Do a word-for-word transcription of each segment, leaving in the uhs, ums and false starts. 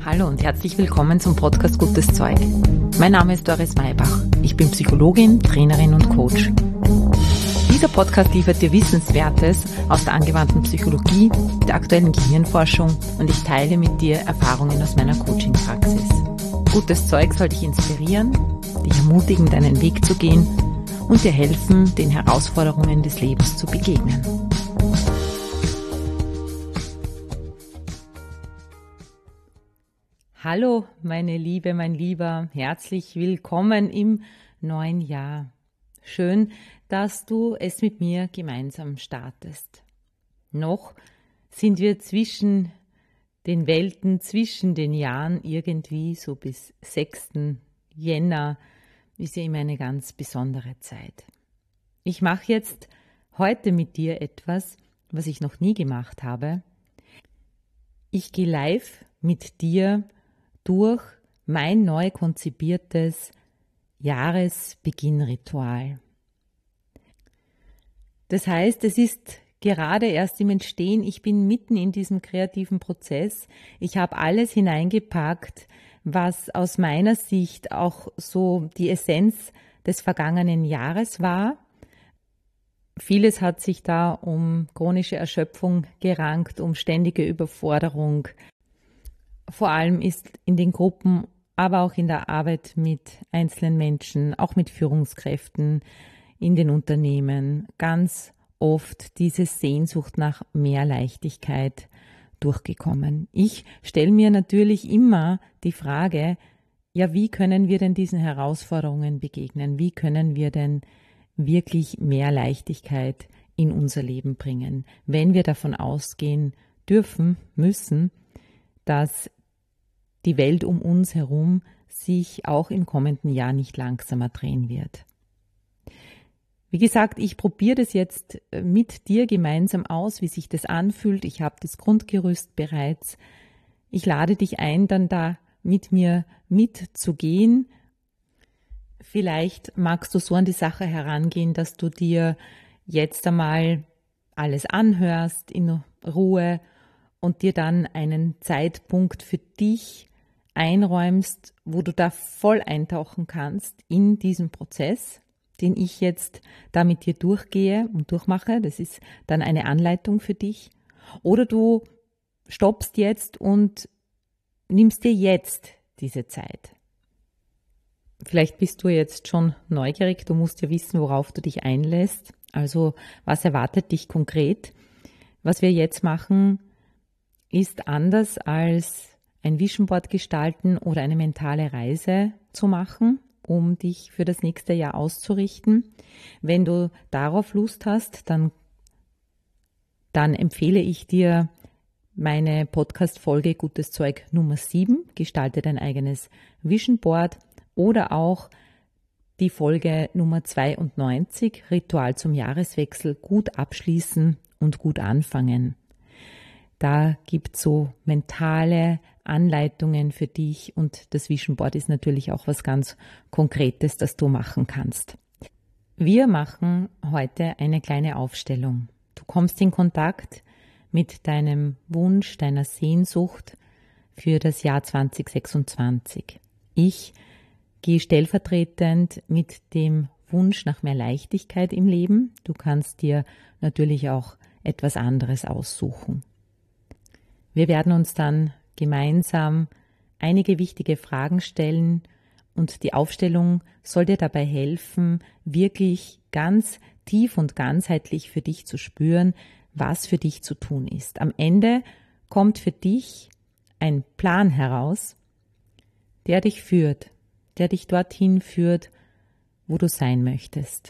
Hallo und herzlich willkommen zum Podcast Gutes Zeug. Mein Name ist Doris Maybach. Ich bin Psychologin, Trainerin und Coach. Dieser Podcast liefert dir Wissenswertes aus der angewandten Psychologie, der aktuellen Gehirnforschung und ich teile mit dir Erfahrungen aus meiner Coaching-Praxis. Gutes Zeug soll dich inspirieren, dich ermutigen, deinen Weg zu gehen und dir helfen, den Herausforderungen des Lebens zu begegnen. Hallo, meine Liebe, mein Lieber, herzlich willkommen im neuen Jahr. Schön, dass du es mit mir gemeinsam startest. Noch sind wir zwischen den Welten, zwischen den Jahren irgendwie so bis sechsten Jänner, ist ja immer eine ganz besondere Zeit. Ich mache jetzt heute mit dir etwas, was ich noch nie gemacht habe. Ich gehe live mit dir durch mein neu konzipiertes Jahresbeginnritual. Das heißt, es ist gerade erst im Entstehen, ich bin mitten in diesem kreativen Prozess. Ich habe alles hineingepackt, was aus meiner Sicht auch so die Essenz des vergangenen Jahres war. Vieles hat sich da um chronische Erschöpfung gerankt, um ständige Überforderung. Vor allem ist in den Gruppen, aber auch in der Arbeit mit einzelnen Menschen, auch mit Führungskräften in den Unternehmen, ganz oft diese Sehnsucht nach mehr Leichtigkeit durchgekommen. Ich stelle mir natürlich immer die Frage, ja, wie können wir denn diesen Herausforderungen begegnen? Wie können wir denn wirklich mehr Leichtigkeit in unser Leben bringen, wenn wir davon ausgehen dürfen, müssen, dass die Welt um uns herum sich auch im kommenden Jahr nicht langsamer drehen wird. Wie gesagt, ich probiere das jetzt mit dir gemeinsam aus, wie sich das anfühlt. Ich habe das Grundgerüst bereits. Ich lade dich ein, dann da mit mir mitzugehen. Vielleicht magst du so an die Sache herangehen, dass du dir jetzt einmal alles anhörst in Ruhe und dir dann einen Zeitpunkt für dich einräumst, wo du da voll eintauchen kannst in diesen Prozess, den ich jetzt da mit dir durchgehe und durchmache. Das ist dann eine Anleitung für dich. Oder du stoppst jetzt und nimmst dir jetzt diese Zeit. Vielleicht bist du jetzt schon neugierig, du musst ja wissen, worauf du dich einlässt. Also was erwartet dich konkret? Was wir jetzt machen, ist anders als ein Vision Board gestalten oder eine mentale Reise zu machen, um dich für das nächste Jahr auszurichten. Wenn du darauf Lust hast, dann, dann empfehle ich dir meine Podcast-Folge Gutes Zeug Nummer sieben, gestalte dein eigenes Vision Board, oder auch die Folge Nummer zweiundneunzig, Ritual zum Jahreswechsel, gut abschließen und gut anfangen. Da gibt es so mentale Anleitungen für dich und das Vision Board ist natürlich auch was ganz Konkretes, das du machen kannst. Wir machen heute eine kleine Aufstellung. Du kommst in Kontakt mit deinem Wunsch, deiner Sehnsucht für das Jahr zwanzig sechsundzwanzig. Ich gehe stellvertretend mit dem Wunsch nach mehr Leichtigkeit im Leben. Du kannst dir natürlich auch etwas anderes aussuchen. Wir werden uns dann gemeinsam einige wichtige Fragen stellen und die Aufstellung soll dir dabei helfen, wirklich ganz tief und ganzheitlich für dich zu spüren, was für dich zu tun ist. Am Ende kommt für dich ein Plan heraus, der dich führt, der dich dorthin führt, wo du sein möchtest.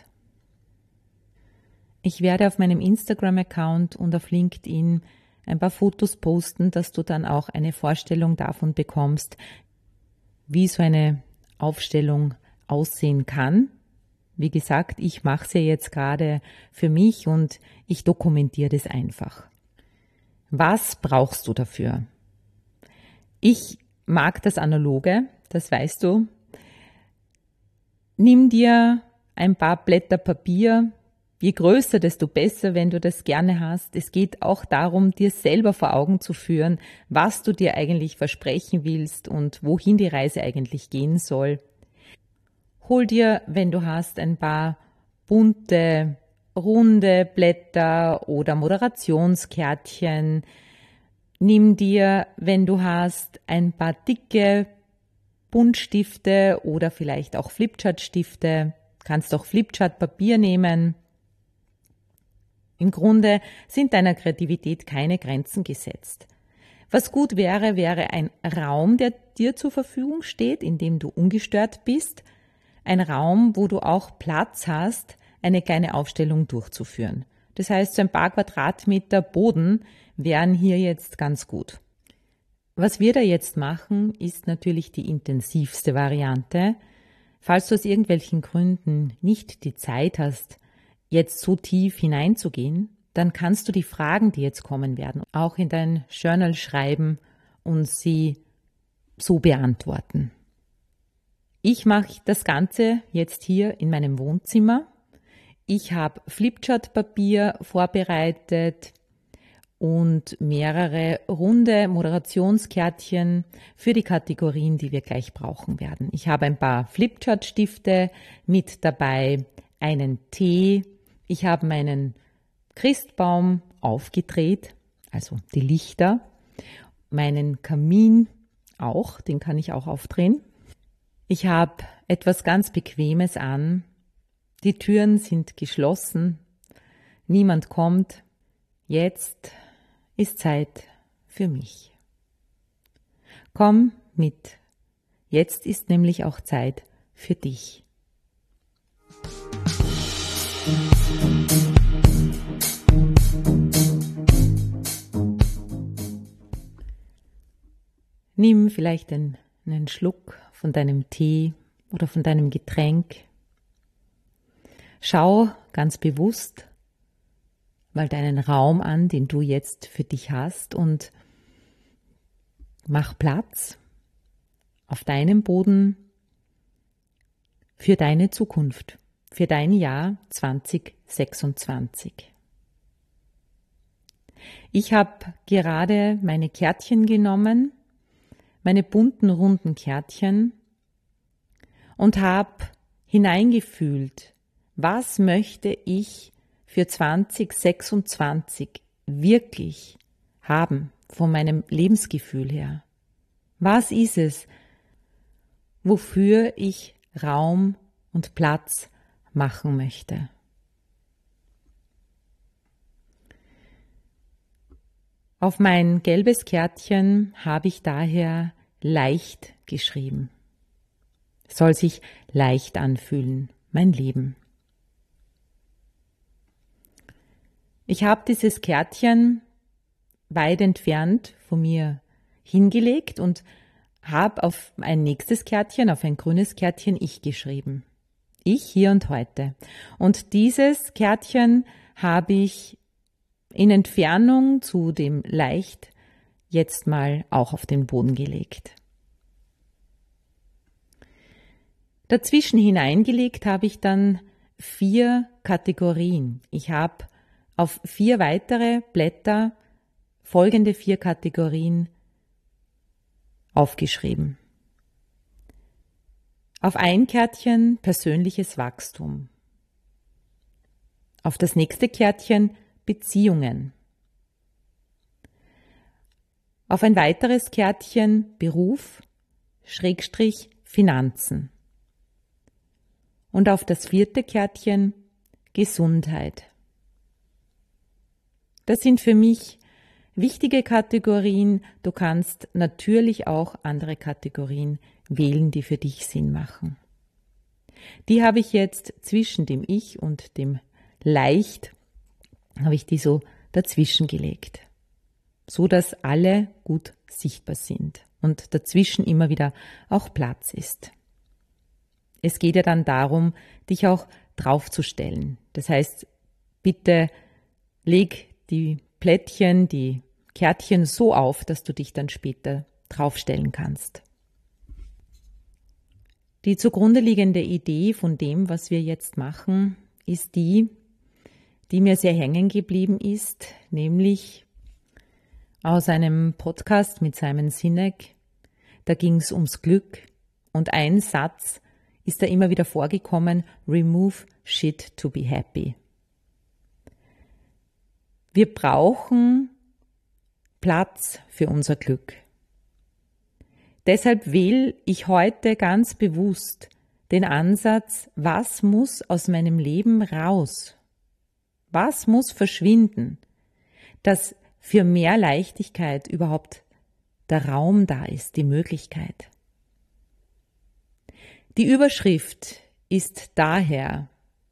Ich werde auf meinem Instagram-Account und auf LinkedIn ein paar Fotos posten, dass du dann auch eine Vorstellung davon bekommst, wie so eine Aufstellung aussehen kann. Wie gesagt, ich mache sie jetzt gerade für mich und ich dokumentiere das einfach. Was brauchst du dafür? Ich mag das Analoge, das weißt du. Nimm dir ein paar Blätter Papier, je größer, desto besser, wenn du das gerne hast. Es geht auch darum, dir selber vor Augen zu führen, was du dir eigentlich versprechen willst und wohin die Reise eigentlich gehen soll. Hol dir, wenn du hast, ein paar bunte, runde Blätter oder Moderationskärtchen. Nimm dir, wenn du hast, ein paar dicke Buntstifte oder vielleicht auch Flipchartstifte. Kannst auch Flipchart-Papier nehmen. Im Grunde sind deiner Kreativität keine Grenzen gesetzt. Was gut wäre, wäre ein Raum, der dir zur Verfügung steht, in dem du ungestört bist. Ein Raum, wo du auch Platz hast, eine kleine Aufstellung durchzuführen. Das heißt, so ein paar Quadratmeter Boden wären hier jetzt ganz gut. Was wir da jetzt machen, ist natürlich die intensivste Variante. Falls du aus irgendwelchen Gründen nicht die Zeit hast, jetzt so tief hineinzugehen, dann kannst du die Fragen, die jetzt kommen werden, auch in dein Journal schreiben und sie so beantworten. Ich mache das Ganze jetzt hier in meinem Wohnzimmer. Ich habe Flipchart-Papier vorbereitet und mehrere runde Moderationskärtchen für die Kategorien, die wir gleich brauchen werden. Ich habe ein paar Flipchart-Stifte mit dabei, einen Tee. Ich habe meinen Christbaum aufgedreht, also die Lichter, meinen Kamin auch, den kann ich auch aufdrehen. Ich habe etwas ganz Bequemes an. Die Türen sind geschlossen. Niemand kommt. Jetzt ist Zeit für mich. Komm mit. Jetzt ist nämlich auch Zeit für dich. Nimm vielleicht einen, einen Schluck von deinem Tee oder von deinem Getränk. Schau ganz bewusst mal deinen Raum an, den du jetzt für dich hast, und mach Platz auf deinem Boden für deine Zukunft, für dein Jahr zwanzig sechsundzwanzig. Ich habe gerade meine Kärtchen genommen, meine bunten, runden Kärtchen, und habe hineingefühlt, was möchte ich für zwanzig sechsundzwanzig wirklich haben von meinem Lebensgefühl her. Was ist es, wofür ich Raum und Platz machen möchte? Auf mein gelbes Kärtchen habe ich daher leicht geschrieben. Es soll sich leicht anfühlen, mein Leben. Ich habe dieses Kärtchen weit entfernt von mir hingelegt und habe auf ein nächstes Kärtchen, auf ein grünes Kärtchen, ich geschrieben. Ich hier und heute. Und dieses Kärtchen habe ich in Entfernung zu dem leicht jetzt mal auch auf den Boden gelegt. Dazwischen hineingelegt habe ich dann vier Kategorien. Ich habe auf vier weitere Blätter folgende vier Kategorien aufgeschrieben. Auf ein Kärtchen persönliches Wachstum. Auf das nächste Kärtchen Beziehungen. Auf ein weiteres Kärtchen Beruf, Schrägstrich Finanzen. Und auf das vierte Kärtchen Gesundheit. Das sind für mich wichtige Kategorien. Du kannst natürlich auch andere Kategorien wählen, die für dich Sinn machen. Die habe ich jetzt zwischen dem Ich und dem Leicht, habe ich die so dazwischen gelegt, so dass alle gut sichtbar sind und dazwischen immer wieder auch Platz ist. Es geht ja dann darum, dich auch draufzustellen. Das heißt, bitte leg die Plättchen, die Kärtchen so auf, dass du dich dann später draufstellen kannst. Die zugrunde liegende Idee von dem, was wir jetzt machen, ist die, die mir sehr hängen geblieben ist, nämlich aus einem Podcast mit Simon Sinek. Da ging es ums Glück und ein Satz ist da immer wieder vorgekommen: Remove shit to be happy. Wir brauchen Platz für unser Glück. Deshalb wähle ich heute ganz bewusst den Ansatz, was muss aus meinem Leben raus? Was muss verschwinden, dass für mehr Leichtigkeit überhaupt der Raum da ist, die Möglichkeit? Die Überschrift ist daher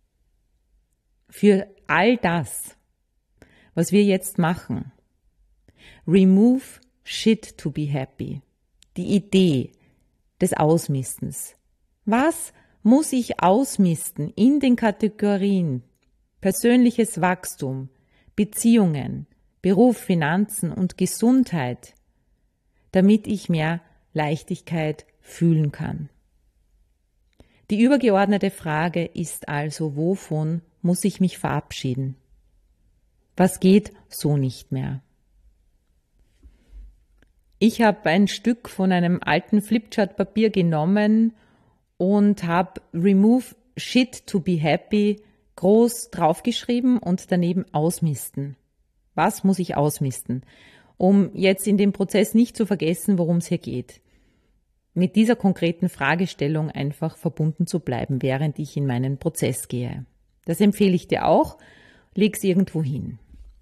für all das, was wir jetzt machen: Remove shit to be happy. Die Idee des Ausmistens. Was muss ich ausmisten in den Kategorien persönliches Wachstum, Beziehungen, Beruf, Finanzen und Gesundheit, damit ich mehr Leichtigkeit fühlen kann? Die übergeordnete Frage ist also, wovon muss ich mich verabschieden? Was geht so nicht mehr? Ich habe ein Stück von einem alten Flipchart-Papier genommen und habe Remove shit to be happy groß draufgeschrieben und daneben ausmisten. Was muss ich ausmisten? Um jetzt in dem Prozess nicht zu vergessen, worum es hier geht. Mit dieser konkreten Fragestellung einfach verbunden zu bleiben, während ich in meinen Prozess gehe. Das empfehle ich dir auch. Leg's irgendwo hin.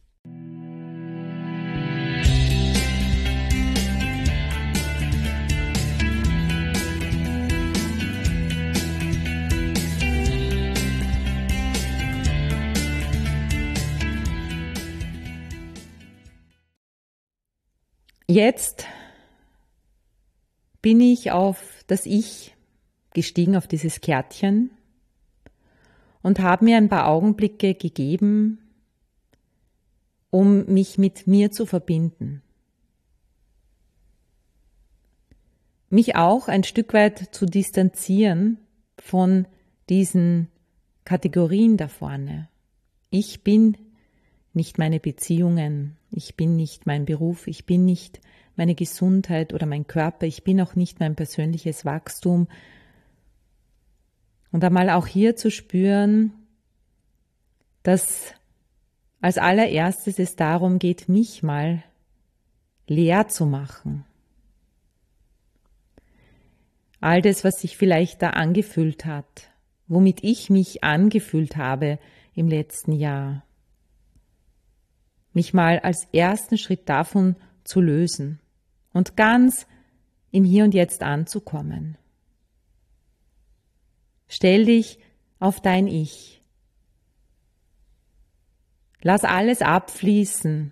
Jetzt bin ich auf das Ich gestiegen, auf dieses Kärtchen, und habe mir ein paar Augenblicke gegeben, um mich mit mir zu verbinden. Mich auch ein Stück weit zu distanzieren von diesen Kategorien da vorne. Ich bin nicht meine Beziehungen, ich bin nicht mein Beruf, ich bin nicht meine Gesundheit oder mein Körper, ich bin auch nicht mein persönliches Wachstum. Und einmal auch hier zu spüren, dass als allererstes es darum geht, mich mal leer zu machen. All das, was sich vielleicht da angefühlt hat, womit ich mich angefühlt habe im letzten Jahr. Mich mal als ersten Schritt davon zu lösen und ganz im Hier und Jetzt anzukommen. Stell dich auf dein Ich. Lass alles abfließen,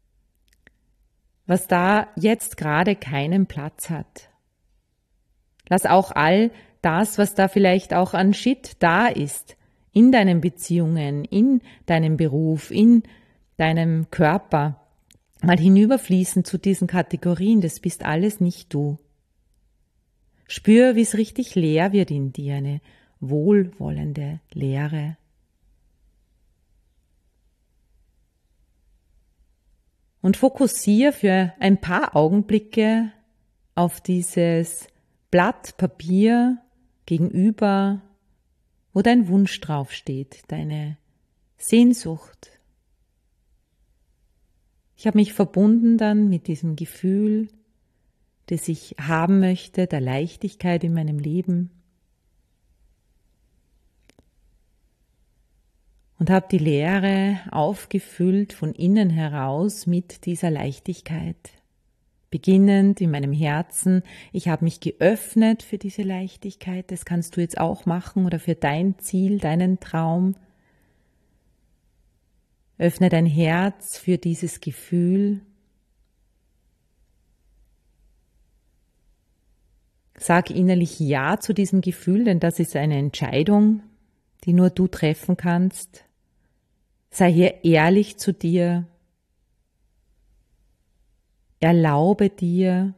was da jetzt gerade keinen Platz hat. Lass auch all das, was da vielleicht auch an Shit da ist, in deinen Beziehungen, in deinem Beruf, in deinem Körper, mal hinüberfließen zu diesen Kategorien. Das bist alles nicht du. Spür, wie es richtig leer wird in dir, eine wohlwollende Leere. Und fokussiere für ein paar Augenblicke auf dieses Blatt Papier gegenüber, wo dein Wunsch draufsteht, deine Sehnsucht. Ich habe mich verbunden dann mit diesem Gefühl, das ich haben möchte, der Leichtigkeit in meinem Leben. Und habe die Leere aufgefüllt von innen heraus mit dieser Leichtigkeit. Beginnend in meinem Herzen. Ich habe mich geöffnet für diese Leichtigkeit. Das kannst du jetzt auch machen oder für dein Ziel, deinen Traum. Öffne dein Herz für dieses Gefühl. Sag innerlich Ja zu diesem Gefühl, denn das ist eine Entscheidung, die nur du treffen kannst. Sei hier ehrlich zu dir. Erlaube dir,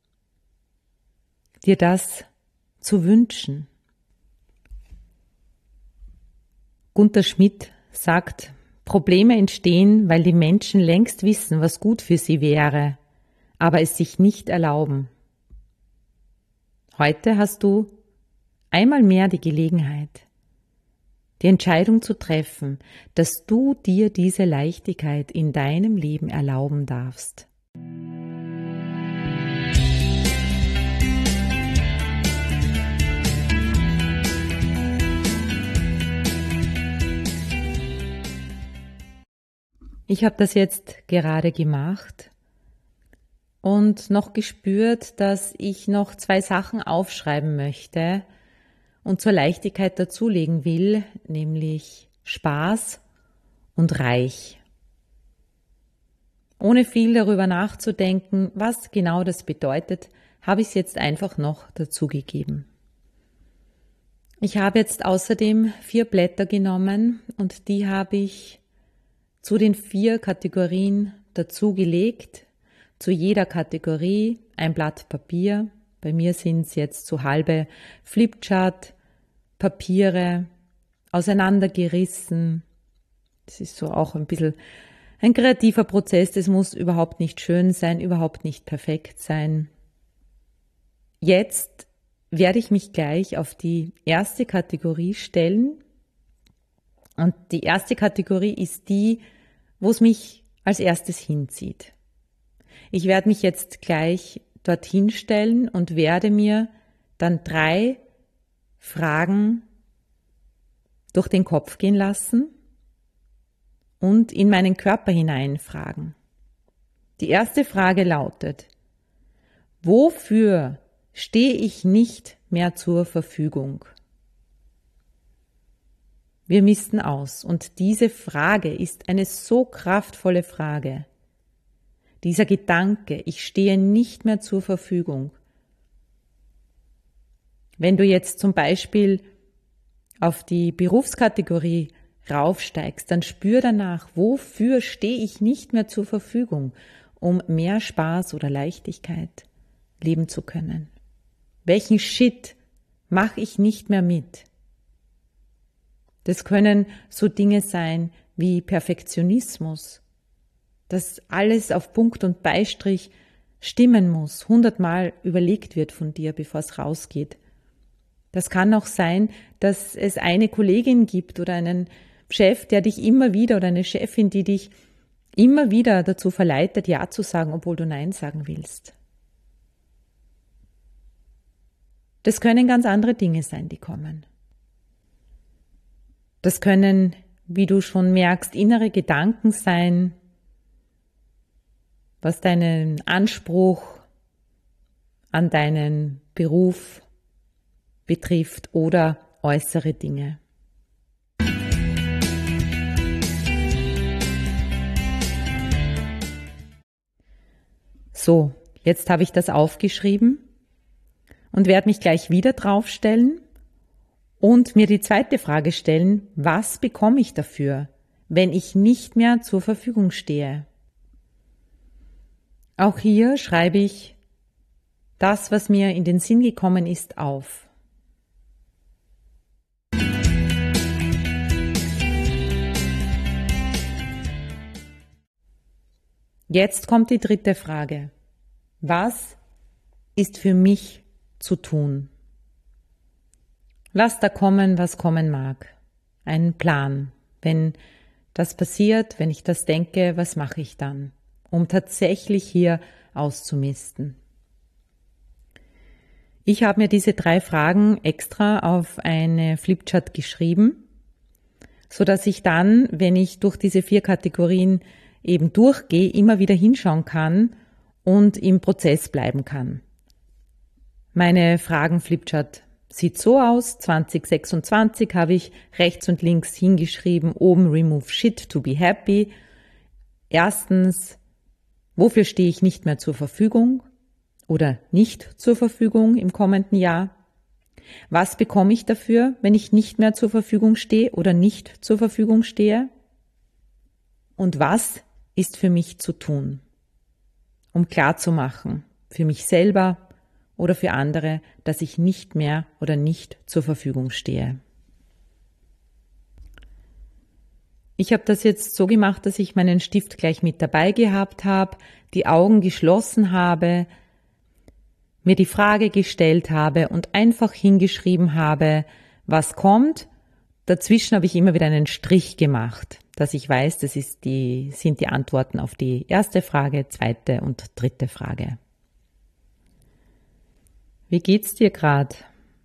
dir das zu wünschen. Gunther Schmidt sagt Probleme entstehen, weil die Menschen längst wissen, was gut für sie wäre, aber es sich nicht erlauben. Heute hast du einmal mehr die Gelegenheit, die Entscheidung zu treffen, dass du dir diese Leichtigkeit in deinem Leben erlauben darfst. Ich habe das jetzt gerade gemacht und noch gespürt, dass ich noch zwei Sachen aufschreiben möchte und zur Leichtigkeit dazulegen will, nämlich Spaß und reich. Ohne viel darüber nachzudenken, was genau das bedeutet, habe ich es jetzt einfach noch dazugegeben. Ich habe jetzt außerdem vier Blätter genommen und die habe ich zu den vier Kategorien dazugelegt. Zu jeder Kategorie ein Blatt Papier. Bei mir sind es jetzt so halbe Flipchart, Papiere, auseinandergerissen. Das ist so auch ein bisschen ein kreativer Prozess. Das muss überhaupt nicht schön sein, überhaupt nicht perfekt sein. Jetzt werde ich mich gleich auf die erste Kategorie stellen. Und die erste Kategorie ist die, wo es mich als erstes hinzieht. Ich werde mich jetzt gleich dorthin stellen und werde mir dann drei Fragen durch den Kopf gehen lassen und in meinen Körper hineinfragen. Die erste Frage lautet: Wofür stehe ich nicht mehr zur Verfügung? Wir missten aus und diese Frage ist eine so kraftvolle Frage. Dieser Gedanke, ich stehe nicht mehr zur Verfügung. Wenn du jetzt zum Beispiel auf die Berufskategorie raufsteigst, dann spür danach, wofür stehe ich nicht mehr zur Verfügung, um mehr Spaß oder Leichtigkeit leben zu können. Welchen Shit mache ich nicht mehr mit? Das können so Dinge sein wie Perfektionismus, dass alles auf Punkt und Beistrich stimmen muss, hundertmal überlegt wird von dir, bevor es rausgeht. Das kann auch sein, dass es eine Kollegin gibt oder einen Chef, der dich immer wieder oder eine Chefin, die dich immer wieder dazu verleitet, Ja zu sagen, obwohl du Nein sagen willst. Das können ganz andere Dinge sein, die kommen. Das können, wie du schon merkst, innere Gedanken sein, was deinen Anspruch an deinen Beruf betrifft oder äußere Dinge. So, jetzt habe ich das aufgeschrieben und werde mich gleich wieder draufstellen und mir die zweite Frage stellen: Was bekomme ich dafür, wenn ich nicht mehr zur Verfügung stehe? Auch hier schreibe ich das, was mir in den Sinn gekommen ist, auf. Jetzt kommt die dritte Frage. Was ist für mich zu tun? Lass da kommen, was kommen mag. Einen Plan. Wenn das passiert, wenn ich das denke, was mache ich dann, um tatsächlich hier auszumisten? Ich habe mir diese drei Fragen extra auf eine Flipchart geschrieben, so dass ich dann, wenn ich durch diese vier Kategorien eben durchgehe, immer wieder hinschauen kann und im Prozess bleiben kann. Meine Fragen-Flipchart sieht so aus: zwanzig sechsundzwanzig habe ich rechts und links hingeschrieben, oben Remove Shit to be happy. Erstens, wofür stehe ich nicht mehr zur Verfügung oder nicht zur Verfügung im kommenden Jahr? Was bekomme ich dafür, wenn ich nicht mehr zur Verfügung stehe oder nicht zur Verfügung stehe? Und was ist für mich zu tun, um klarzumachen, für mich selber oder für andere, dass ich nicht mehr oder nicht zur Verfügung stehe? Ich habe das jetzt so gemacht, dass ich meinen Stift gleich mit dabei gehabt habe, die Augen geschlossen habe, mir die Frage gestellt habe und einfach hingeschrieben habe, was kommt. Dazwischen habe ich immer wieder einen Strich gemacht, dass ich weiß, das ist die, sind die Antworten auf die erste Frage, zweite und dritte Frage. Wie geht's dir gerade?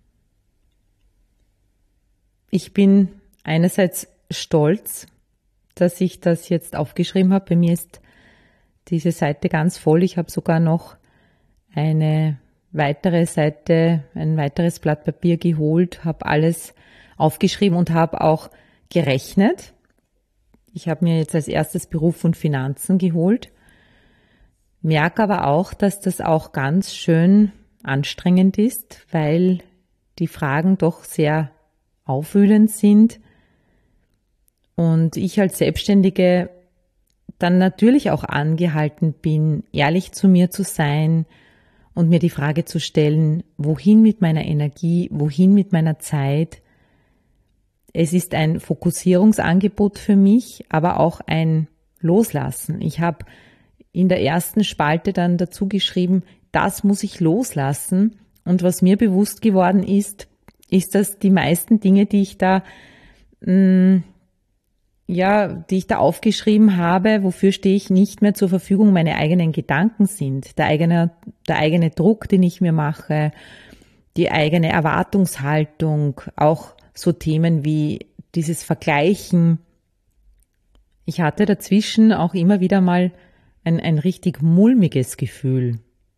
Ich bin einerseits stolz, dass ich das jetzt aufgeschrieben habe. Bei mir ist diese Seite ganz voll. Ich habe sogar noch eine weitere Seite, ein weiteres Blatt Papier geholt, habe alles aufgeschrieben und habe auch gerechnet. Ich habe mir jetzt als erstes Beruf und Finanzen geholt, merke aber auch, dass das auch ganz schön anstrengend ist, weil die Fragen doch sehr aufwühlend sind und ich als Selbstständige dann natürlich auch angehalten bin, ehrlich zu mir zu sein und mir die Frage zu stellen, wohin mit meiner Energie, wohin mit meiner Zeit. Es ist ein Fokussierungsangebot für mich, aber auch ein Loslassen. Ich habe in der ersten Spalte dann dazu geschrieben, das muss ich loslassen. Und was mir bewusst geworden ist, ist, dass die meisten Dinge, die ich da, mh, ja, die ich da aufgeschrieben habe, wofür stehe ich nicht mehr zur Verfügung, meine eigenen Gedanken sind. Der eigene, der eigene Druck, den ich mir mache, die eigene Erwartungshaltung, auch so Themen wie dieses Vergleichen. Ich hatte dazwischen auch immer wieder mal ein, ein richtig mulmiges Gefühl.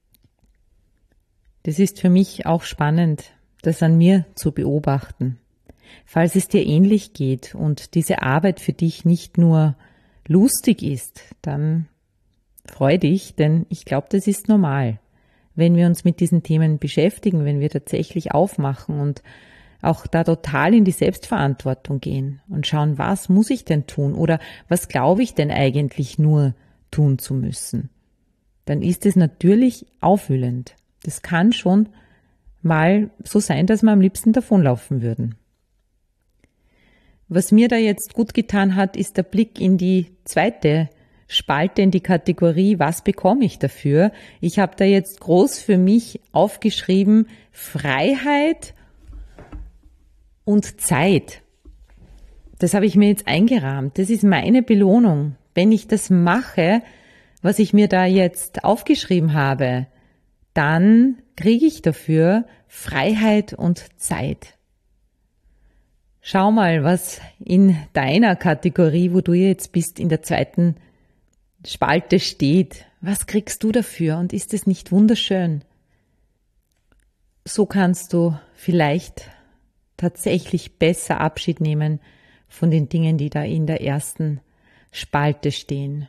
Das ist für mich auch spannend, das an mir zu beobachten. Falls es dir ähnlich geht und diese Arbeit für dich nicht nur lustig ist, dann freu dich, denn ich glaube, das ist normal. Wenn wir uns mit diesen Themen beschäftigen, wenn wir tatsächlich aufmachen und auch da total in die Selbstverantwortung gehen und schauen, was muss ich denn tun oder was glaube ich denn eigentlich nur tun zu müssen, dann ist es natürlich aufwühlend. Das kann schon mal so sein, dass wir am liebsten davonlaufen würden. Was mir da jetzt gut getan hat, ist der Blick in die zweite Spalte, in die Kategorie, was bekomme ich dafür? Ich habe da jetzt groß für mich aufgeschrieben, Freiheit und Zeit. Das habe ich mir jetzt eingerahmt. Das ist meine Belohnung. Wenn ich das mache, was ich mir da jetzt aufgeschrieben habe, dann kriege ich dafür Freiheit und Zeit. Schau mal, was in deiner Kategorie, wo du jetzt bist, in der zweiten Spalte steht. Was kriegst du dafür und ist es nicht wunderschön? So kannst du vielleicht tatsächlich besser Abschied nehmen von den Dingen, die da in der ersten Spalte stehen.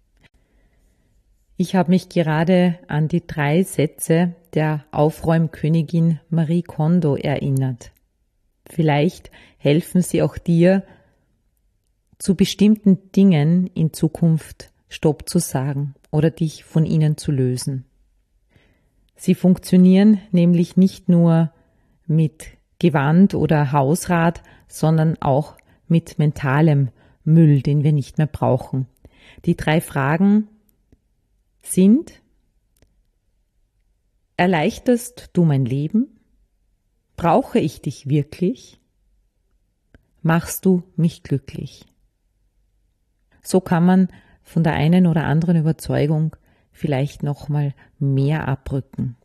Ich habe mich gerade an die drei Sätze der Aufräumkönigin Marie Kondo erinnert. Vielleicht helfen sie auch dir, zu bestimmten Dingen in Zukunft Stopp zu sagen oder dich von ihnen zu lösen. Sie funktionieren nämlich nicht nur mit Gewand oder Hausrat, sondern auch mit mentalem Müll, den wir nicht mehr brauchen. Die drei Fragen sind: Erleichterst du mein Leben? Brauche ich dich wirklich? Machst du mich glücklich? So kann man von der einen oder anderen Überzeugung vielleicht noch mal mehr abrücken.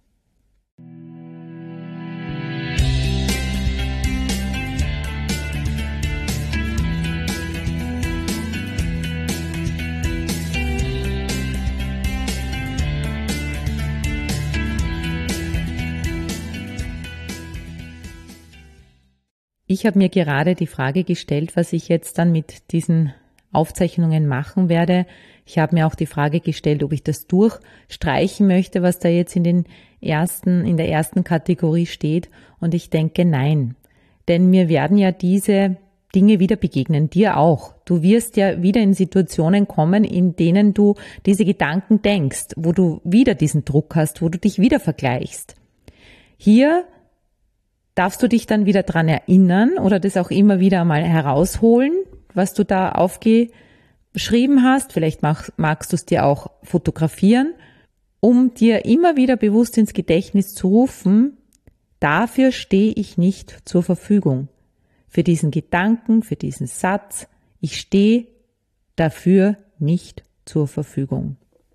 Ich habe mir gerade die Frage gestellt, was ich jetzt dann mit diesen Aufzeichnungen machen werde. Ich habe mir auch die Frage gestellt, ob ich das durchstreichen möchte, was da jetzt in den ersten, in der ersten Kategorie steht. Und ich denke, nein. Denn mir werden ja diese Dinge wieder begegnen, dir auch. Du wirst ja wieder in Situationen kommen, in denen du diese Gedanken denkst, wo du wieder diesen Druck hast, wo du dich wieder vergleichst. Hier darfst du dich dann wieder dran erinnern oder das auch immer wieder mal herausholen, was du da aufgeschrieben hast. Vielleicht mach, magst du es dir auch fotografieren, um dir immer wieder bewusst ins Gedächtnis zu rufen, dafür stehe ich nicht zur Verfügung. Für diesen Gedanken, für diesen Satz, ich stehe dafür nicht zur Verfügung.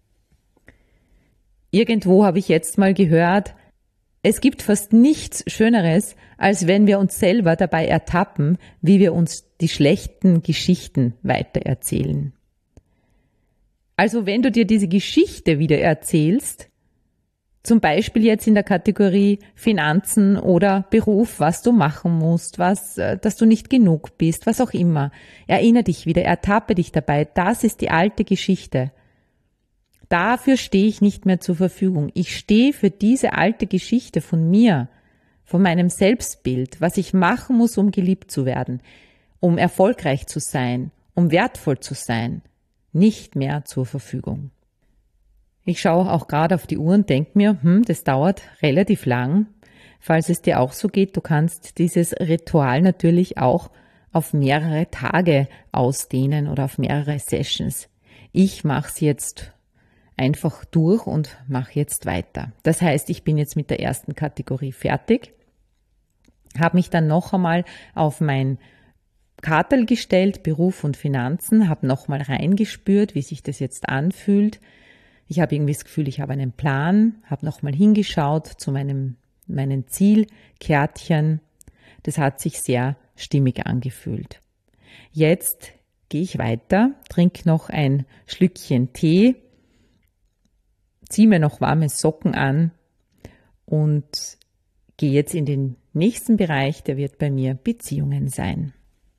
Irgendwo habe ich jetzt mal gehört, es gibt fast nichts Schöneres, als wenn wir uns selber dabei ertappen, wie wir uns die schlechten Geschichten weitererzählen. Also wenn du dir diese Geschichte wieder erzählst, zum Beispiel jetzt in der Kategorie Finanzen oder Beruf, was du machen musst, was, dass du nicht genug bist, was auch immer. Erinnere dich wieder, ertappe dich dabei. Das ist die alte Geschichte. Dafür stehe ich nicht mehr zur Verfügung. Ich stehe für diese alte Geschichte von mir, von meinem Selbstbild, was ich machen muss, um geliebt zu werden, um erfolgreich zu sein, um wertvoll zu sein, nicht mehr zur Verfügung. Ich schaue auch gerade auf die Uhr und denke mir, hm, das dauert relativ lang. Falls es dir auch so geht, du kannst dieses Ritual natürlich auch auf mehrere Tage ausdehnen oder auf mehrere Sessions. Ich mache es jetzt einfach durch und mache jetzt weiter. Das heißt, ich bin jetzt mit der ersten Kategorie fertig, habe mich dann noch einmal auf mein Kartel gestellt, Beruf und Finanzen, habe nochmal reingespürt, wie sich das jetzt anfühlt. Ich habe irgendwie das Gefühl, ich habe einen Plan, habe nochmal hingeschaut zu meinem meinen Zielkärtchen. Das hat sich sehr stimmig angefühlt. Jetzt gehe ich weiter, trinke noch ein Schlückchen Tee, ziehe mir noch warme Socken an und gehe jetzt in den nächsten Bereich, der wird bei mir Beziehungen sein.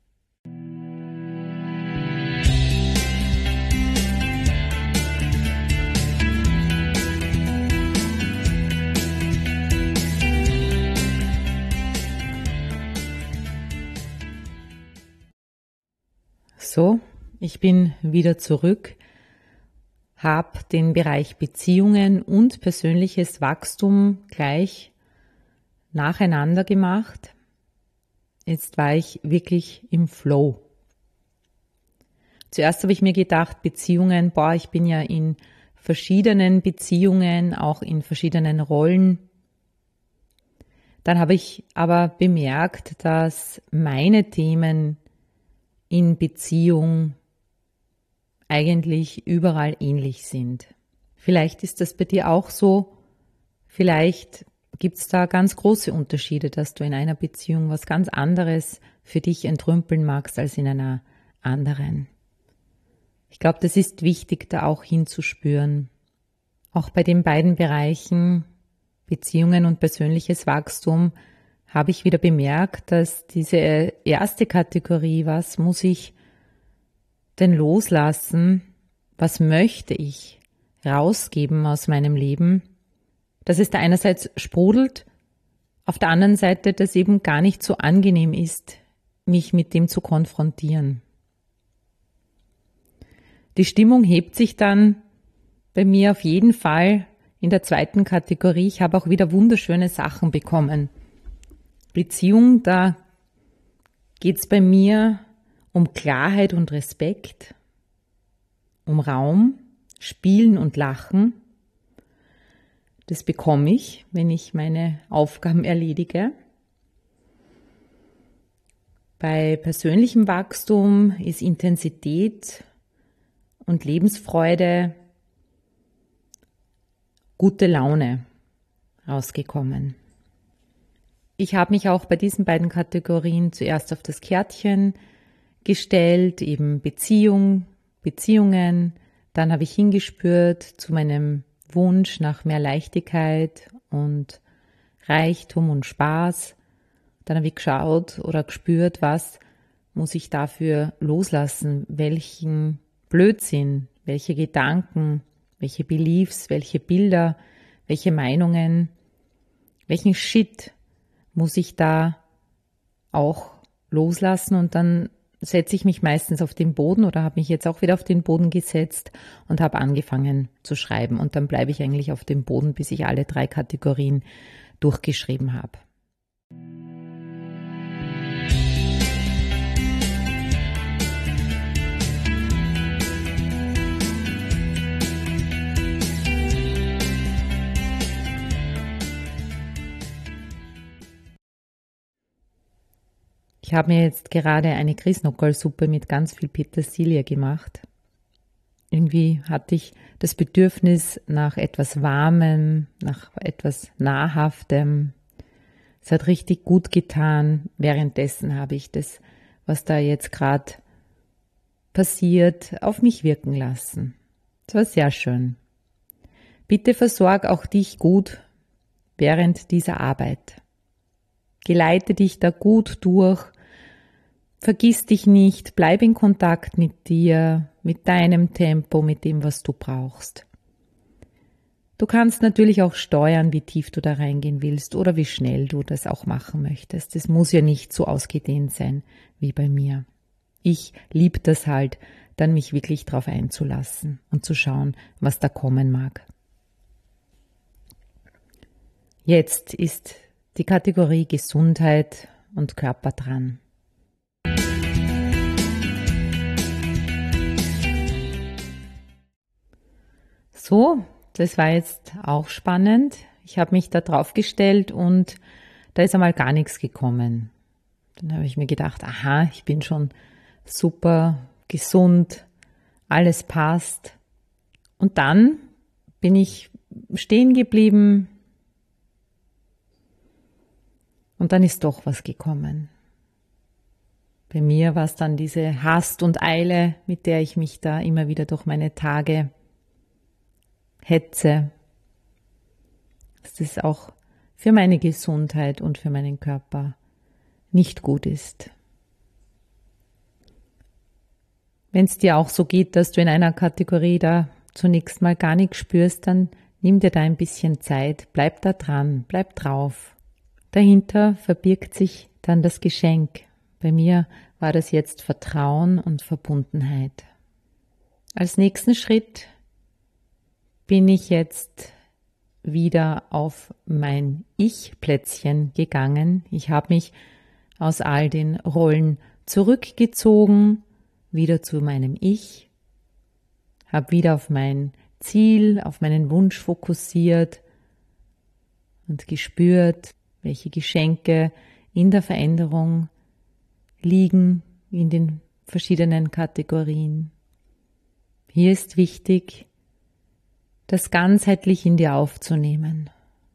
So, ich bin wieder zurück, habe den Bereich Beziehungen und persönliches Wachstum gleich nacheinander gemacht. Jetzt war ich wirklich im Flow. Zuerst habe ich mir gedacht, Beziehungen, boah, ich bin ja in verschiedenen Beziehungen, auch in verschiedenen Rollen. Dann habe ich aber bemerkt, dass meine Themen in Beziehung eigentlich überall ähnlich sind. Vielleicht ist das bei dir auch so. Vielleicht gibt es da ganz große Unterschiede, dass du in einer Beziehung was ganz anderes für dich entrümpeln magst als in einer anderen. Ich glaube, das ist wichtig, da auch hinzuspüren. Auch bei den beiden Bereichen Beziehungen und persönliches Wachstum habe ich wieder bemerkt, dass diese erste Kategorie, was muss ich denn loslassen, was möchte ich rausgeben aus meinem Leben, dass es da einerseits sprudelt, auf der anderen Seite, dass eben gar nicht so angenehm ist, mich mit dem zu konfrontieren. Die Stimmung hebt sich dann bei mir auf jeden Fall in der zweiten Kategorie. Ich habe auch wieder wunderschöne Sachen bekommen. Beziehung, da geht es bei mir um Klarheit und Respekt, um Raum, Spielen und Lachen. Das bekomme ich, wenn ich meine Aufgaben erledige. Bei persönlichem Wachstum ist Intensität und Lebensfreude, gute Laune rausgekommen. Ich habe mich auch bei diesen beiden Kategorien zuerst auf das Kärtchen gestellt, eben Beziehung, Beziehungen. Dann habe ich hingespürt zu meinem Wunsch nach mehr Leichtigkeit und Reichtum und Spaß. Dann habe ich geschaut oder gespürt, was muss ich dafür loslassen, welchen Blödsinn, welche Gedanken, welche Beliefs, welche Bilder, welche Meinungen, welchen Shit muss ich da auch loslassen. Und dann setze ich mich meistens auf den Boden oder habe mich jetzt auch wieder auf den Boden gesetzt und habe angefangen zu schreiben. Und dann bleibe ich eigentlich auf dem Boden, bis ich alle drei Kategorien durchgeschrieben habe. Ich habe mir jetzt gerade eine Grießnockerlsuppe mit ganz viel Petersilie gemacht. Irgendwie hatte ich das Bedürfnis nach etwas Warmem, nach etwas Nahrhaftem. Es hat richtig gut getan. Währenddessen habe ich das, was da jetzt gerade passiert, auf mich wirken lassen. Es war sehr schön. Bitte versorg auch dich gut während dieser Arbeit. Geleite dich da gut durch. Vergiss dich nicht, bleib in Kontakt mit dir, mit deinem Tempo, mit dem, was du brauchst. Du kannst natürlich auch steuern, wie tief du da reingehen willst oder wie schnell du das auch machen möchtest. Es muss ja nicht so ausgedehnt sein wie bei mir. Ich liebe das halt, dann mich wirklich drauf einzulassen und zu schauen, was da kommen mag. Jetzt ist die Kategorie Gesundheit und Körper dran. So, das war jetzt auch spannend. Ich habe mich da drauf gestellt und da ist einmal gar nichts gekommen. Dann habe ich mir gedacht, aha, ich bin schon super gesund, alles passt. Und dann bin ich stehen geblieben und dann ist doch was gekommen. Bei mir war es dann diese Hast und Eile, mit der ich mich da immer wieder durch meine Tage hetze. Dass das auch für meine Gesundheit und für meinen Körper nicht gut ist. Wenn es dir auch so geht, dass du in einer Kategorie da zunächst mal gar nichts spürst, dann nimm dir da ein bisschen Zeit, bleib da dran, bleib drauf. Dahinter verbirgt sich dann das Geschenk. Bei mir war das jetzt Vertrauen und Verbundenheit. Als nächsten Schritt bin ich jetzt wieder auf mein Ich-Plätzchen gegangen. Ich habe mich aus all den Rollen zurückgezogen, wieder zu meinem Ich, habe wieder auf mein Ziel, auf meinen Wunsch fokussiert und gespürt, welche Geschenke in der Veränderung liegen in den verschiedenen Kategorien. Hier ist wichtig, das ganzheitlich in dir aufzunehmen.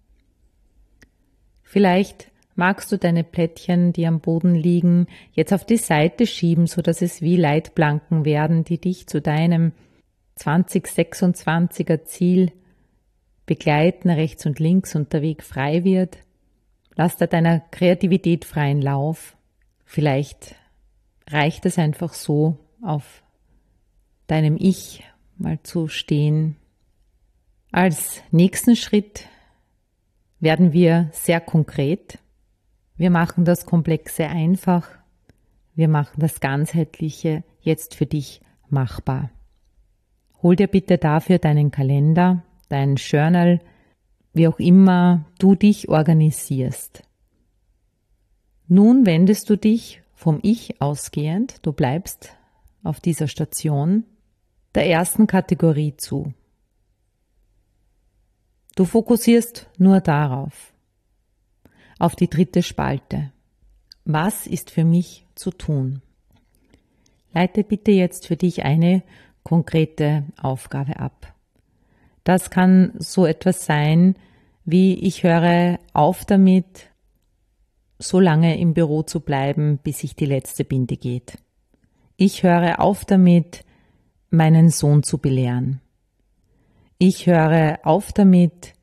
Vielleicht magst du deine Plättchen, die am Boden liegen, jetzt auf die Seite schieben, so dass es wie Leitplanken werden, die dich zu deinem zwanzig sechsundzwanziger Ziel begleiten, rechts und links und der Weg frei wird. Lass da deiner Kreativität freien Lauf. Vielleicht reicht es einfach so, auf deinem Ich mal zu stehen. Als nächsten Schritt werden wir sehr konkret. Wir machen das Komplexe einfach. Wir machen das Ganzheitliche jetzt für dich machbar. Hol dir bitte dafür deinen Kalender, dein Journal, wie auch immer du dich organisierst. Nun wendest du dich vom Ich ausgehend, du bleibst auf dieser Station, der ersten Kategorie zu. Du fokussierst nur darauf, auf die dritte Spalte. Was ist für mich zu tun? Leite bitte jetzt für dich eine konkrete Aufgabe ab. Das kann so etwas sein, wie ich höre auf damit, so lange im Büro zu bleiben, bis sich die letzte Binde geht. Ich höre auf damit, meinen Sohn zu belehren. Ich höre auf damit,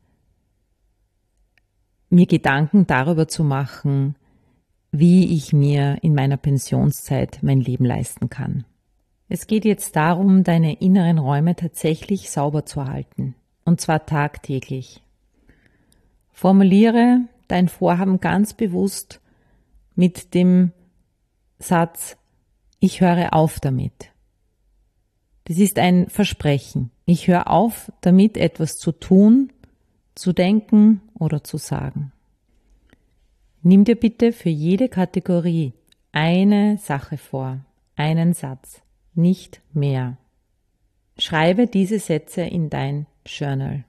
mir Gedanken darüber zu machen, wie ich mir in meiner Pensionszeit mein Leben leisten kann. Es geht jetzt darum, deine inneren Räume tatsächlich sauber zu halten, und zwar tagtäglich. Formuliere dein Vorhaben ganz bewusst mit dem Satz, ich höre auf damit. Das ist ein Versprechen. Ich höre auf, damit etwas zu tun, zu denken oder zu sagen. Nimm dir bitte für jede Kategorie eine Sache vor, einen Satz, nicht mehr. Schreibe diese Sätze in dein Journal.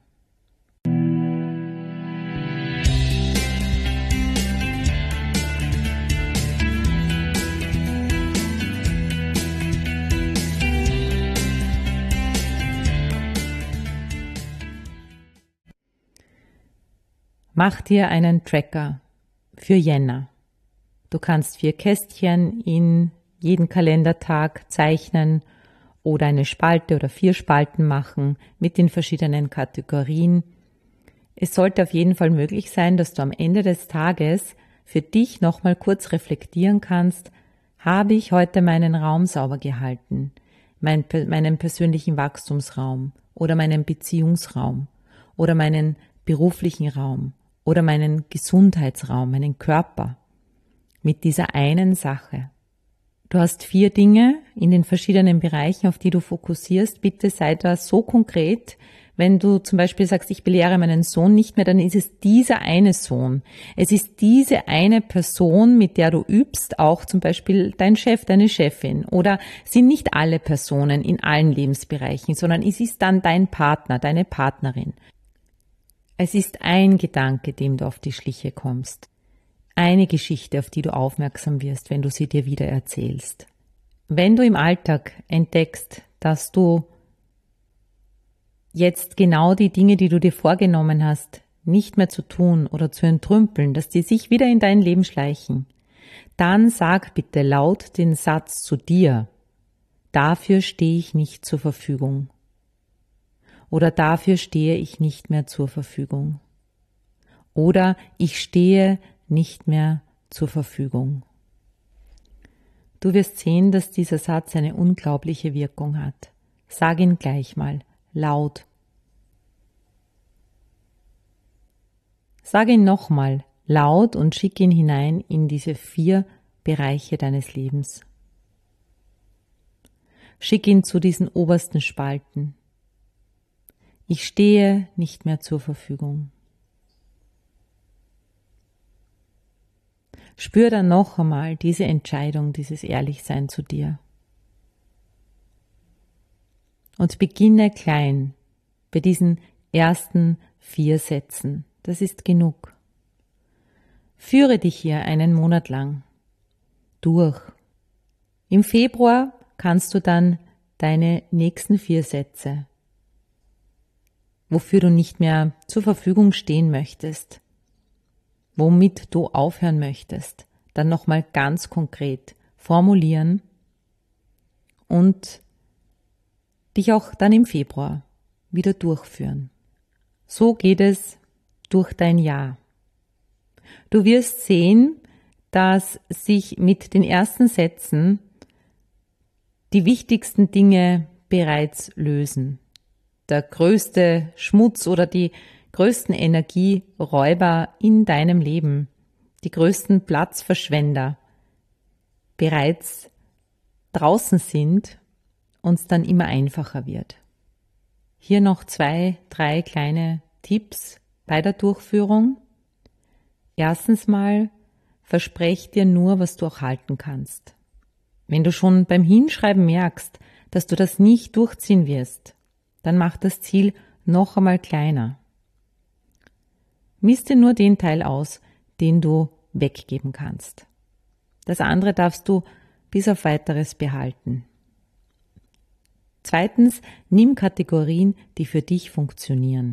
Mach dir einen Tracker für Jänner. Du kannst vier Kästchen in jeden Kalendertag zeichnen oder eine Spalte oder vier Spalten machen mit den verschiedenen Kategorien. Es sollte auf jeden Fall möglich sein, dass du am Ende des Tages für dich nochmal kurz reflektieren kannst, habe ich heute meinen Raum sauber gehalten, mein, meinen persönlichen Wachstumsraum oder meinen Beziehungsraum oder meinen beruflichen Raum oder meinen Gesundheitsraum, meinen Körper mit dieser einen Sache. Du hast vier Dinge in den verschiedenen Bereichen, auf die du fokussierst. Bitte sei da so konkret. Wenn du zum Beispiel sagst, ich belehre meinen Sohn nicht mehr, dann ist es dieser eine Sohn. Es ist diese eine Person, mit der du übst, auch zum Beispiel dein Chef, deine Chefin. Oder sind nicht alle Personen in allen Lebensbereichen, sondern es ist dann dein Partner, deine Partnerin. Es ist ein Gedanke, dem du auf die Schliche kommst. Eine Geschichte, auf die du aufmerksam wirst, wenn du sie dir wieder erzählst. Wenn du im Alltag entdeckst, dass du jetzt genau die Dinge, die du dir vorgenommen hast, nicht mehr zu tun oder zu entrümpeln, dass die sich wieder in dein Leben schleichen, dann sag bitte laut den Satz zu dir, dafür stehe ich nicht zur Verfügung. Oder dafür stehe ich nicht mehr zur Verfügung. Oder ich stehe nicht mehr zur Verfügung. Du wirst sehen, dass dieser Satz eine unglaubliche Wirkung hat. Sag ihn gleich mal, laut. Sag ihn nochmal, laut und schick ihn hinein in diese vier Bereiche deines Lebens. Schick ihn zu diesen obersten Spalten. Ich stehe nicht mehr zur Verfügung. Spür dann noch einmal diese Entscheidung, dieses Ehrlichsein zu dir. Und beginne klein bei diesen ersten vier Sätzen. Das ist genug. Führe dich hier einen Monat lang durch. Im Februar kannst du dann deine nächsten vier Sätze, wofür du nicht mehr zur Verfügung stehen möchtest, womit du aufhören möchtest, dann nochmal ganz konkret formulieren und dich auch dann im Februar wieder durchführen. So geht es durch dein Jahr. Du wirst sehen, dass sich mit den ersten Sätzen die wichtigsten Dinge bereits lösen. Der größte Schmutz oder die größten Energieräuber in deinem Leben, die größten Platzverschwender bereits draußen sind und es dann immer einfacher wird. Hier noch zwei, drei kleine Tipps bei der Durchführung. Erstens mal, versprech dir nur, was du auch halten kannst. Wenn du schon beim Hinschreiben merkst, dass du das nicht durchziehen wirst, dann mach das Ziel noch einmal kleiner. Misste nur den Teil aus, den du weggeben kannst. Das andere darfst du bis auf Weiteres behalten. Zweitens, nimm Kategorien, die für dich funktionieren.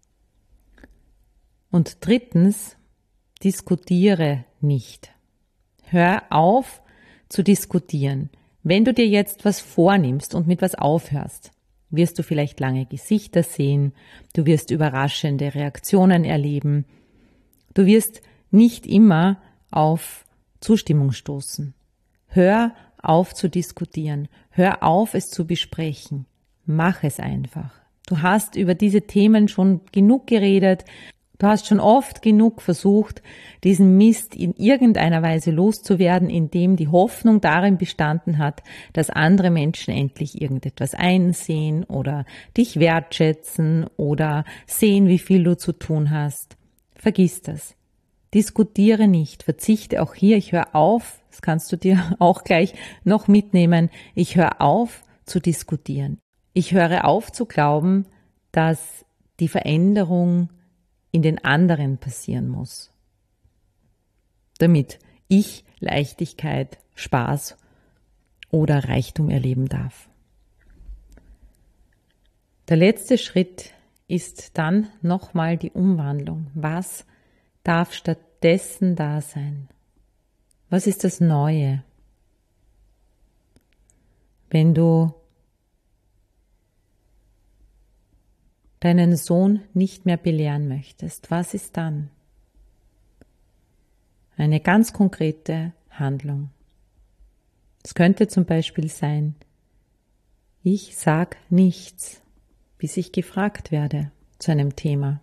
Und drittens, diskutiere nicht. Hör auf zu diskutieren. Wenn du dir jetzt was vornimmst und mit was aufhörst, wirst du vielleicht lange Gesichter sehen, du wirst überraschende Reaktionen erleben, du wirst nicht immer auf Zustimmung stoßen. Hör auf zu diskutieren, hör auf es zu besprechen, mach es einfach. Du hast über diese Themen schon genug geredet, du hast schon oft genug versucht, diesen Mist in irgendeiner Weise loszuwerden, indem die Hoffnung darin bestanden hat, dass andere Menschen endlich irgendetwas einsehen oder dich wertschätzen oder sehen, wie viel du zu tun hast. Vergiss das. Diskutiere nicht, verzichte auch hier, ich höre auf, das kannst du dir auch gleich noch mitnehmen, ich höre auf zu diskutieren. Ich höre auf zu glauben, dass die Veränderung in den anderen passieren muss, damit ich Leichtigkeit, Spaß oder Reichtum erleben darf. Der letzte Schritt ist dann nochmal die Umwandlung. Was darf stattdessen da sein? Was ist das Neue? Wenn du deinen Sohn nicht mehr belehren möchtest, was ist dann? Eine ganz konkrete Handlung. Es könnte zum Beispiel sein, ich sag nichts, bis ich gefragt werde zu einem Thema.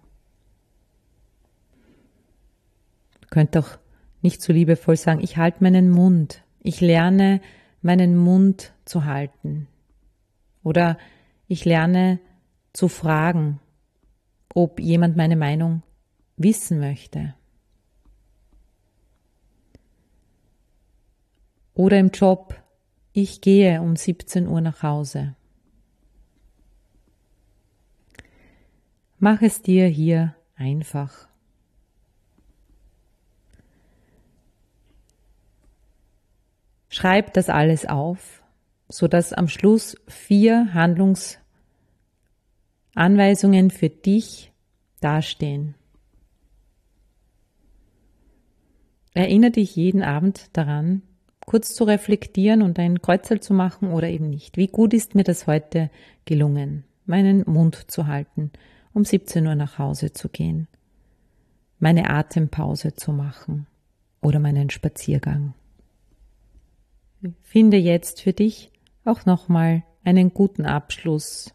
Du könntest auch nicht so liebevoll sagen, ich halte meinen Mund. Ich lerne, meinen Mund zu halten. Oder ich lerne zu fragen, ob jemand meine Meinung wissen möchte. Oder im Job, ich gehe um siebzehn Uhr nach Hause. Mach es dir hier einfach. Schreib das alles auf, sodass am Schluss vier Handlungsanweisungen für dich dastehen. Erinnere dich jeden Abend daran, kurz zu reflektieren und ein Kreuzerl zu machen oder eben nicht. Wie gut ist mir das heute gelungen, meinen Mund zu halten, um siebzehn Uhr nach Hause zu gehen, meine Atempause zu machen oder meinen Spaziergang. Finde jetzt für dich auch nochmal einen guten Abschluss.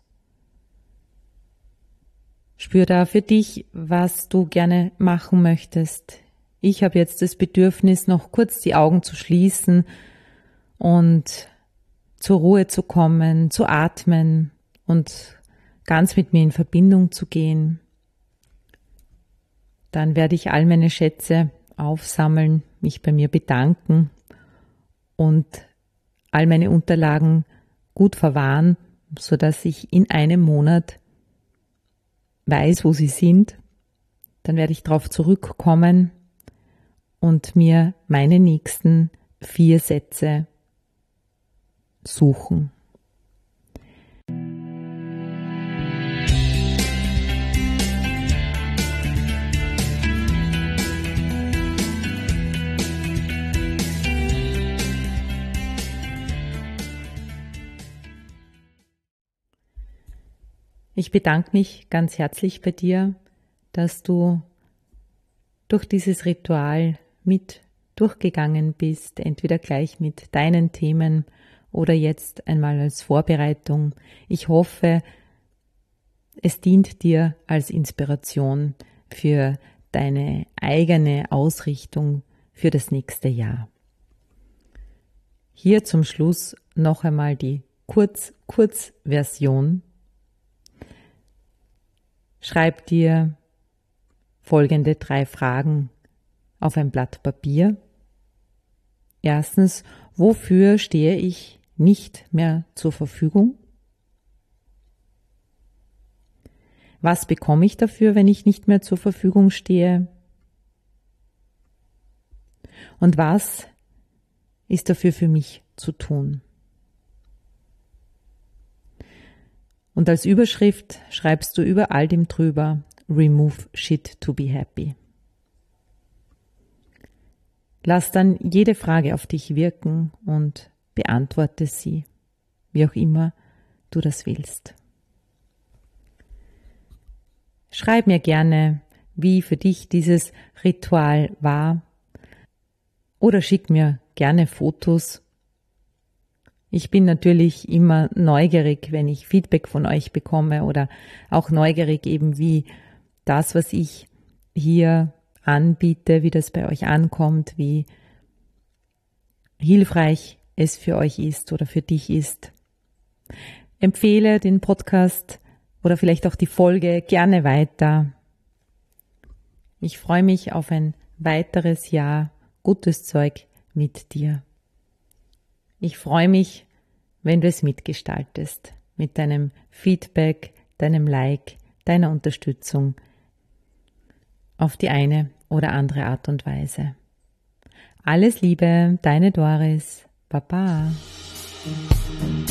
Spür da für dich, was du gerne machen möchtest. Ich habe jetzt das Bedürfnis, noch kurz die Augen zu schließen und zur Ruhe zu kommen, zu atmen und ganz mit mir in Verbindung zu gehen. Dann werde ich all meine Schätze aufsammeln, mich bei mir bedanken und all meine Unterlagen gut verwahren, sodass ich in einem Monat weiß, wo sie sind. Dann werde ich darauf zurückkommen und mir meine nächsten vier Sätze suchen. Ich bedanke mich ganz herzlich bei dir, dass du durch dieses Ritual mit durchgegangen bist, entweder gleich mit deinen Themen oder jetzt einmal als Vorbereitung. Ich hoffe, es dient dir als Inspiration für deine eigene Ausrichtung für das nächste Jahr. Hier zum Schluss noch einmal die Kurz-Kurz-Version. Schreib dir folgende drei Fragen auf ein Blatt Papier. Erstens, wofür stehe ich nicht mehr zur Verfügung? Was bekomme ich dafür, wenn ich nicht mehr zur Verfügung stehe? Und was ist dafür für mich zu tun? Und als Überschrift schreibst du über all dem drüber, Remove shit to be happy. Lass dann jede Frage auf dich wirken und beantworte sie, wie auch immer du das willst. Schreib mir gerne, wie für dich dieses Ritual war, oder schick mir gerne Fotos. Ich bin natürlich immer neugierig, wenn ich Feedback von euch bekomme oder auch neugierig eben, wie das, was ich hier anbiete, wie das bei euch ankommt, wie hilfreich es für euch ist oder für dich ist. Empfehle den Podcast oder vielleicht auch die Folge gerne weiter. Ich freue mich auf ein weiteres Jahr gutes Zeug mit dir. Ich freue mich, wenn du es mitgestaltest, mit deinem Feedback, deinem Like, deiner Unterstützung auf die eine oder andere Art und Weise. Alles Liebe, deine Doris. Baba.